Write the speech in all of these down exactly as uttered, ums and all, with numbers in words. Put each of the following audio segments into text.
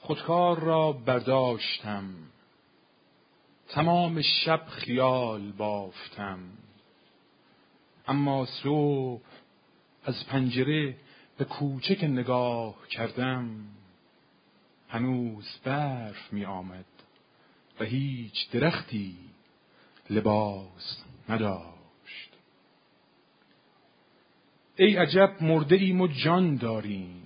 خودکار را برداشتم، تمام شب خیال بافتم. اما صبح از پنجره به کوچه که نگاه کردم، هنوز برف می آمد و هیچ درختی لباس نداشت. ای عجب مرده ایم و جان داریم،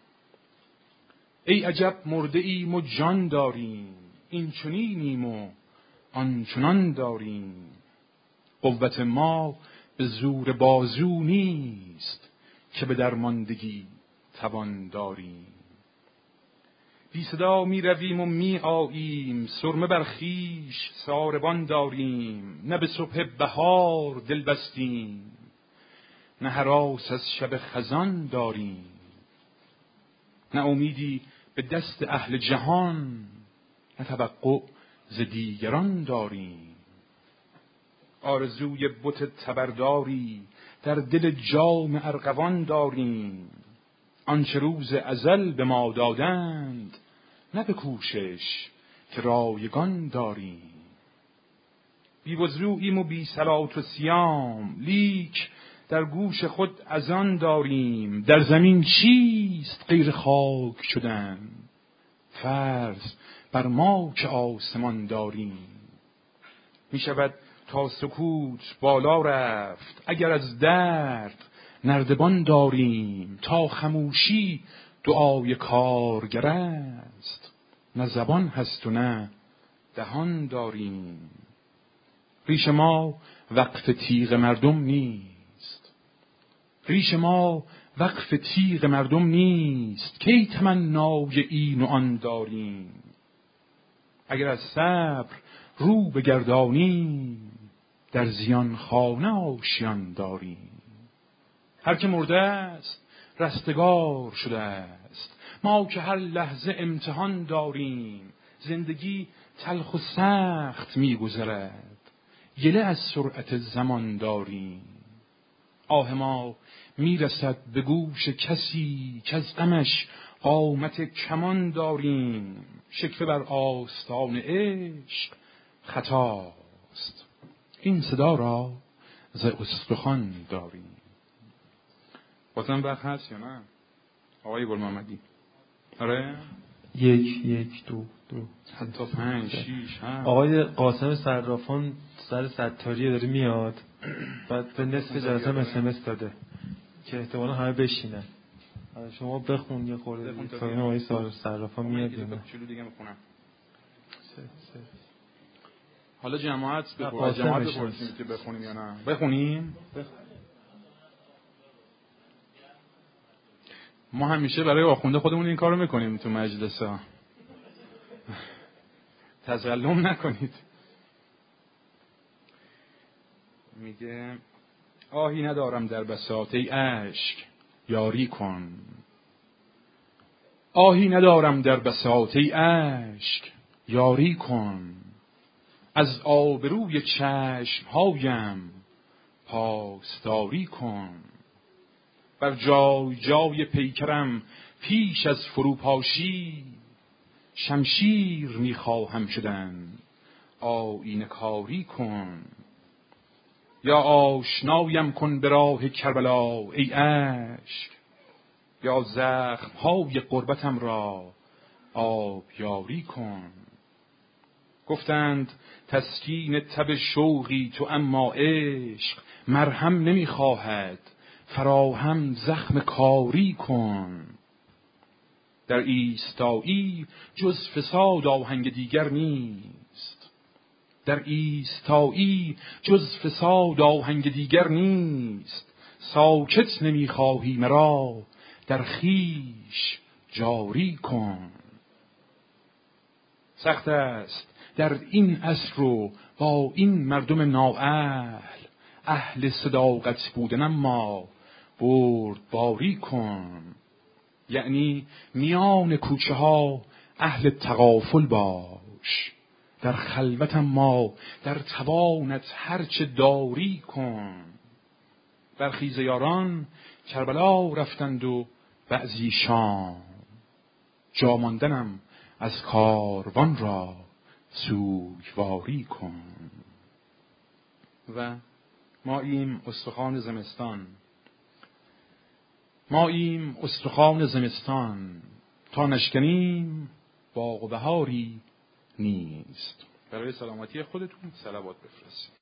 ای عجب مرده ایم و جان داریم، این چنینیم و آن چنان داریم. قوت ما به زور بازو نیست، که به درماندگی توان داریم. بی صدا می رویم و می آییم، سرمه بر خویش ساربان داریم. نه به صبح بهار دل بستیم، نه هراس از شب خزان داریم. نه امیدی به دست اهل جهان، نه توقع ز دیگران داریم. آرزوی بت تبرداری در دل جام ارغوان داریم. آنچه روز ازل به ما دادند، نه به کوشش که رایگان داریم. بی وضوعیم و بی صلات و صیام، لیک در گوش خود اذان داریم. در زمین چیست غیر خاک شدن، فرض بر ما که آسمان داریم. می شود تا سکوت بالا رفت، اگر از درد نردبان داریم. تا خموشی دعای کارگر است، نه زبان هست و نه دهان داریم. ریش ما وقف تیغ مردم نیست، ریش ما وقف تیغ مردم نیست. کی تمنای این و آن داریم. اگر از صبر رو بگردانیم، در زیان خانه آشیان داریم. هر که مرده است رستگار شده است، ما که هر لحظه امتحان داریم. زندگی تلخ و سخت می گذرد، گله از سرعت زمان داریم. آه ما می رسد به گوش کسی، که از غمش قامت کمان داریم. شکوه بر آستان عشق خطاست، این صدا را ز استخوان داریم. بازم وقت هست یا نه آقای گل محمدی؟ آره یک یک دو دو حتی پنج شیش هفت. آقای قاسم صرافان سر ستاریه داره میاد، بعد به نصف جلسه هم اس ام اس داده که احتمالا همه بشینن. شما بخون یه خورده تا این آقای صرافان میاد یا نه. چلو دیگه میخونم. حالا جماعت بخون، جماعت بپرسیم که بخونیم یا نه. بخونیم. ما همیشه برای آخونده خودمون این کارو میکنیم تو مجلسا. تظلم نکنید. میگه آهی ندارم در بساط ای اشک یاری کن. آهی ندارم در بساط ای اشک یاری کن. از آبروی چشم هایم پاسداری کن. بر جای جای پیکرم پیش از فروپاشی، شمشیر میخواهم شدن آیینه کاری کن. یا آشنایم کن به راه کربلا ای اشک، یا زخم های غربتم را آبیاری کن. گفتند تسکین تب شوقی تو، اما عشق مرهم نمیخواهد، فراهم زخم کاری کن. در ایستایی جز فساد آهنگ دیگر نیست، در ایستایی جز فساد آهنگ دیگر نیست. ساکت نمیخواهی مرا در خویش جاری کن. سخت است در این عصر و با این مردم نااهل، اهل صداقت بودن اما بردباری کن. یعنی میان کوچه ها اهل تغافل باش، در خلوت اما در توانت هرچه داری کن. برخیز یاران کربلا رفتند و بعضی شام، جا ماندنم از کاروان را سوگواری کن. و ما ایم استخوان زمستان، ما ایم استخوان زمستان، تا نشکنیم باغ و بهاری نیست. برای سلامتی خودتون صلوات بفرستید.